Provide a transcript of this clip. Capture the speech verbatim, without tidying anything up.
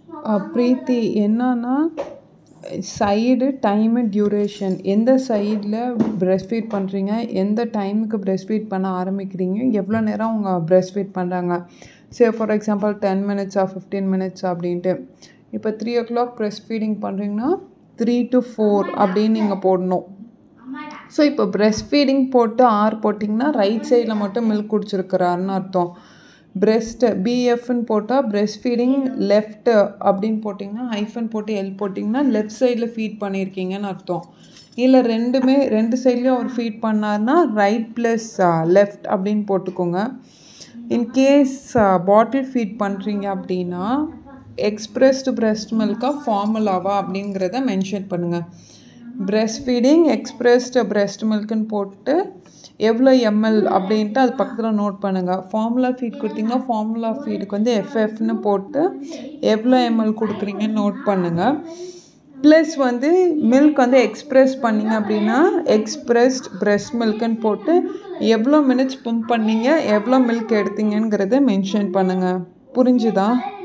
அ ப்ரீத்தி என்னன்னா, side, time, duration எந்த சைடில் பிரஸ்ட் ஃபீட் பண்ணுறீங்க, எந்த டைமுக்கு பிரஸ்ட் ஃபீட் பண்ண ஆரம்பிக்கிறீங்க, எவ்வளோ நேரம் அவங்க பிரஸ்ட் ஃபீட் பண்ணுறாங்க. சே ஃபார் எக்ஸாம்பிள் டென் மினிட்ஸா ஃபிஃப்டீன் மினிட்ஸா அப்படின்ட்டு. இப்போ three o'clock breast feeding பண்ணுறீங்கன்னா த்ரீ டு ஃபோர் அப்படின்னு நீங்கள் போடணும். ஸோ இப்போ பிரஸ்ட் ஃபீடிங் போட்டு ஆர் போட்டிங்கன்னா ரைட் சைடில் மட்டும் மில்க் குடிச்சிருக்கிறாருன்னு அர்த்தம். பிரெஸ்ட்டு பிஎஃப்னு போட்டால் பிரெஸ்ட் ஃபீடிங் லெஃப்ட்டு அப்படின்னு போட்டிங்கன்னா ஹைஃபன் போட்டு எல் போட்டிங்கன்னா லெஃப்ட் சைடில் ஃபீட் பண்ணியிருக்கீங்கன்னு அர்த்தம். இல்லை ரெண்டுமே ரெண்டு சைட்லேயும் அவர் ஃபீட் பண்ணார்னா ரைட் ப்ளஸ் லெஃப்ட் அப்படின்னு போட்டுக்கோங்க. இன்கேஸ் பாட்டில் ஃபீட் பண்ணுறீங்க அப்படின்னா எக்ஸ்பிரஸ்டு பிரெஸ்ட் மில்கா ஃபார்முலாவா அப்படிங்கிறத மென்ஷன் பண்ணுங்கள். பிரெஸ்ட் ஃபீடிங் எக்ஸ்பிரஸ்டு பிரெஸ்ட் மில்க்குன்னு போட்டு எவ்வளோ எம்எல் அப்படின்ட்டு அது பக்கத்தில் நோட் பண்ணுங்கள். ஃபார்முலா ஃபீட் கொடுத்தீங்கன்னா ஃபார்முலா ஃபீடுக்கு வந்து எஃப்எஃப்னு போட்டு எவ்வளோ எம்எல் கொடுக்குறீங்கன்னு நோட் பண்ணுங்கள். ப்ளஸ் வந்து மில்க் வந்து எக்ஸ்ப்ரெஸ் பண்ணிங்க அப்படின்னா எக்ஸ்ப்ரெஸ்ட் பிரெஸ்ட் மில்க்குன்னு போட்டு எவ்வளோ மினிட்ஸ் பம்ப் பண்ணீங்க, எவ்வளோ மில்க் எடுத்தீங்கங்கிறத மென்ஷன் பண்ணுங்கள். புரிஞ்சுதா?